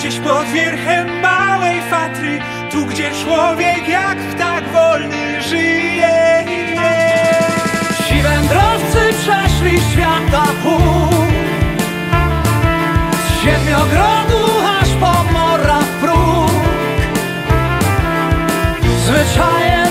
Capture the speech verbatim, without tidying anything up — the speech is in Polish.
gdzieś pod wierchem małej Fatry, tu gdzie człowiek jak ptak wolny żyje. Ci wędrowcy przeszli świata pół, z Siedmiogrodu aż po Moraw próg. Zwyczaje